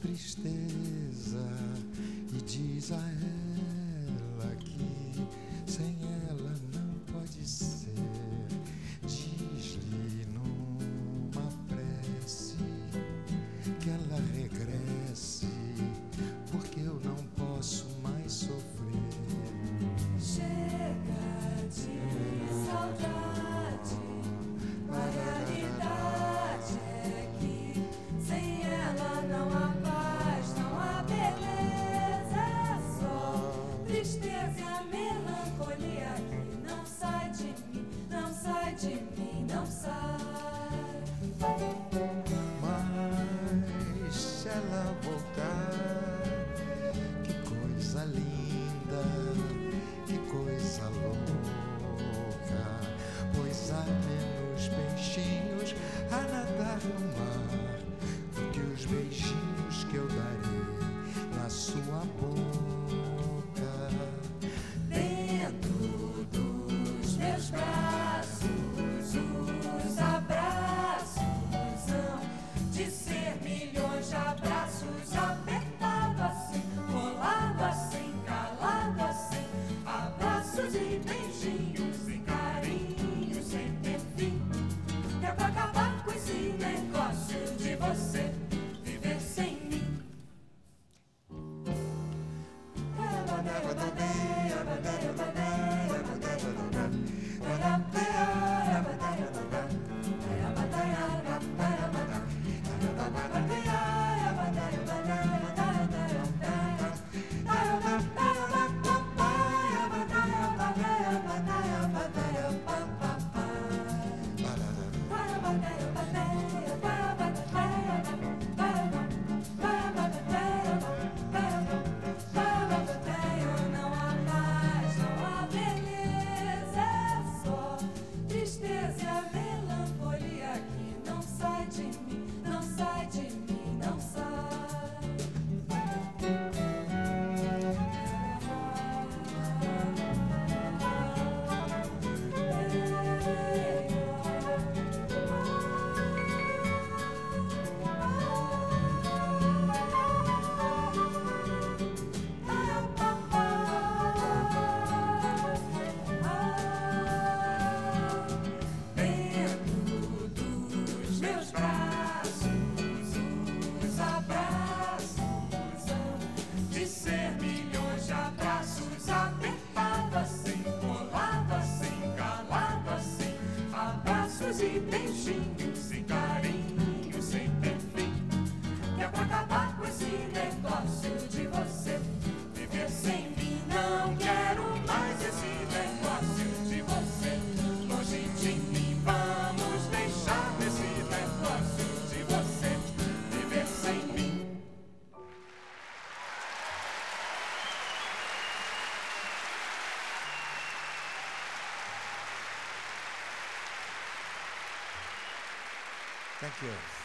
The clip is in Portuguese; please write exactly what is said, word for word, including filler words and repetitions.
tristeza e diz a ela que sem ela não pode ser. Diz-lhe numa prece que ela regresse, porque eu não posso mais sofrer. Chega de saudade, a realidade é que sem ela não há paz, não há beleza, é só tristeza e a melancolia que não sai de mim, não sai de mim, não sai. Mas se ela voltar, que coisa linda, que coisa louca, pois há menos peixinhos a nadar no mar do que os beijinhos que eu darei na sua boca. Dentro dos meus braços, os abraços hão de ser milhões de abraços, apertado assim, colado assim, calado assim, abraços e beijinhos e carinhos sem ter fim. É pra acabar com esse negócio de você viver sem mim. Não há paz, não há beleza, é só tristeza e a melancolia que não sai de mim, não sai de mim, não sai. Dentro dos meus braços, os abraços hão de ser milhões de abraços, apertado assim, colado assim, calado assim, abraços e beijinhos e carinhos sem ter fim. Que é pra acabar com esse negócio de você viver sem mim. Não quero mais esse negócio de você longe de mim. Vamos deixar esse negócio de você viver sem mim. Thank you.